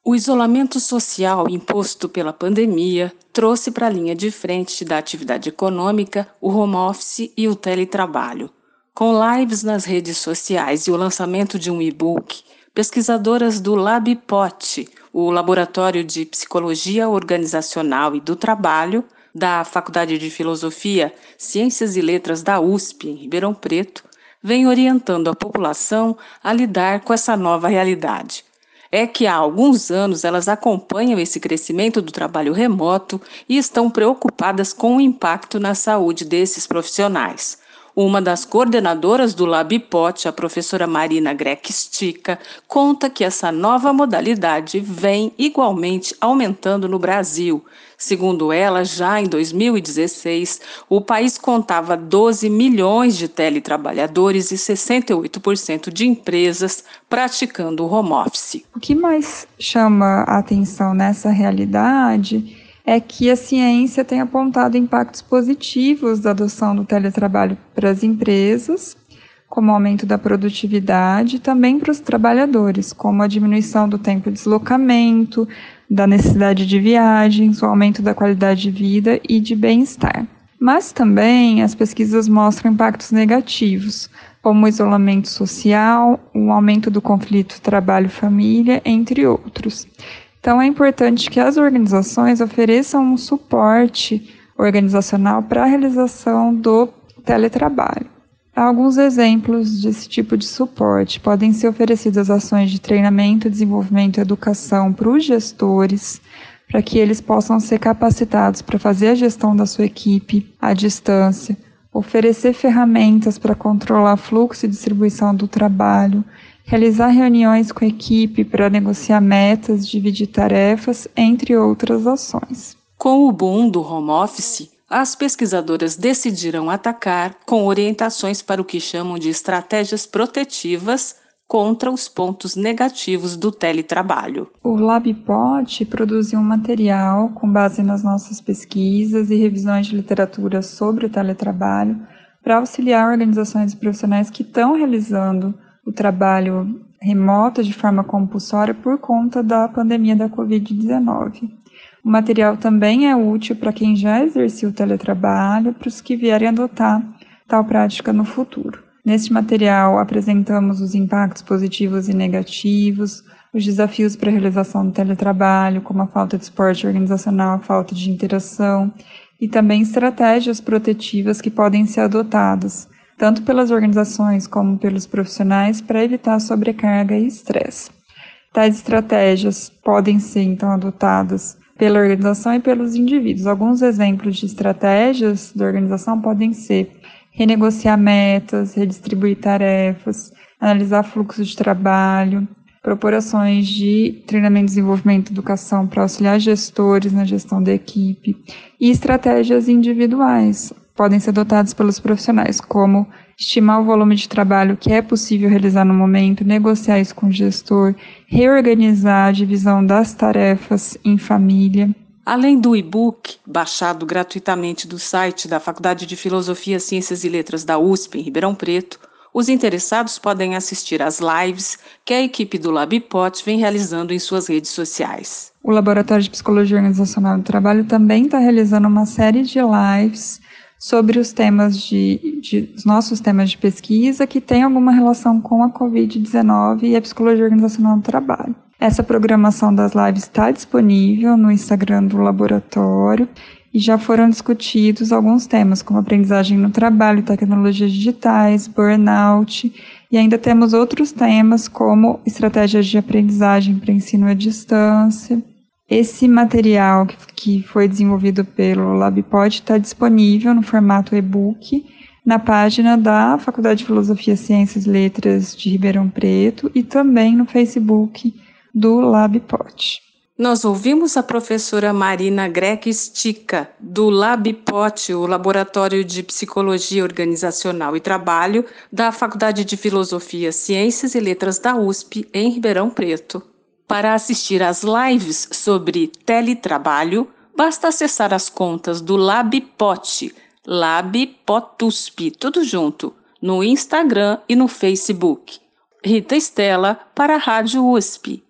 O isolamento social imposto pela pandemia trouxe para a linha de frente da atividade econômica o home office e o teletrabalho. Com lives nas redes sociais e o lançamento de um e-book, pesquisadoras do LabPOT, o Laboratório de Psicologia Organizacional e do Trabalho, da Faculdade de Filosofia, Ciências e Letras da USP, em Ribeirão Preto, vêm orientando a população a lidar com essa nova realidade. É que há alguns anos elas acompanham esse crescimento do trabalho remoto e estão preocupadas com o impacto na saúde desses profissionais. Uma das coordenadoras do LabPOT, a professora Marina Grech-Stica, conta que essa nova modalidade vem igualmente aumentando no Brasil. Segundo ela, já em 2016, o país contava 12 milhões de teletrabalhadores e 68% de empresas praticando o home office. O que mais chama a atenção nessa realidade é que a ciência tem apontado impactos positivos da adoção do teletrabalho para as empresas, como o aumento da produtividade, e também para os trabalhadores, como a diminuição do tempo de deslocamento, da necessidade de viagens, o aumento da qualidade de vida e de bem-estar. Mas também as pesquisas mostram impactos negativos, como o isolamento social, o aumento do conflito trabalho-família, entre outros. Então, é importante que as organizações ofereçam um suporte organizacional para a realização do teletrabalho. Há alguns exemplos desse tipo de suporte. Podem ser oferecidas ações de treinamento, desenvolvimento e educação para os gestores, para que eles possam ser capacitados para fazer a gestão da sua equipe à distância, oferecer ferramentas para controlar fluxo e distribuição do trabalho, realizar reuniões com a equipe para negociar metas, dividir tarefas, entre outras ações. Com o boom do home office, as pesquisadoras decidiram atacar com orientações para o que chamam de estratégias protetivas contra os pontos negativos do teletrabalho. O LabPOT produziu um material com base nas nossas pesquisas e revisões de literatura sobre o teletrabalho para auxiliar organizações e profissionais que estão realizando o trabalho remoto de forma compulsória por conta da pandemia da Covid-19. O material também é útil para quem já exercia o teletrabalho, para os que vierem adotar tal prática no futuro. Neste material, apresentamos os impactos positivos e negativos, os desafios para a realização do teletrabalho, como a falta de suporte organizacional, a falta de interação, e também estratégias protetivas que podem ser adotadas, tanto pelas organizações como pelos profissionais, para evitar sobrecarga e estresse. Tais estratégias podem ser, então, adotadas pela organização e pelos indivíduos. Alguns exemplos de estratégias da organização podem ser renegociar metas, redistribuir tarefas, analisar fluxo de trabalho, propor ações de treinamento, desenvolvimento e educação para auxiliar gestores na gestão da equipe, e estratégias individuais podem ser adotadas pelos profissionais, como estimar o volume de trabalho que é possível realizar no momento, negociar isso com o gestor, reorganizar a divisão das tarefas em família. Além do e-book, baixado gratuitamente do site da Faculdade de Filosofia, Ciências e Letras da USP, em Ribeirão Preto, os interessados podem assistir às lives que a equipe do LabPOT vem realizando em suas redes sociais. O Laboratório de Psicologia Organizacional do Trabalho também está realizando uma série de lives sobre os temas os nossos temas de pesquisa que tem alguma relação com a Covid-19 e a Psicologia Organizacional do Trabalho. Essa programação das lives está disponível no Instagram do laboratório e já foram discutidos alguns temas, como aprendizagem no trabalho, tecnologias digitais, burnout, e ainda temos outros temas como estratégias de aprendizagem para ensino à distância. Esse material que foi desenvolvido pelo LabPOT está disponível no formato e-book na página da Faculdade de Filosofia, Ciências e Letras de Ribeirão Preto e também no Facebook do LabPOT. Nós ouvimos a professora Marina Grech-Stica, do LabPOT, o Laboratório de Psicologia Organizacional e Trabalho da Faculdade de Filosofia, Ciências e Letras da USP, em Ribeirão Preto. Para assistir às lives sobre teletrabalho, basta acessar as contas do LabPOT, LabPOTUSP, tudo junto, no Instagram e no Facebook. Rita Estela, para a Rádio USP.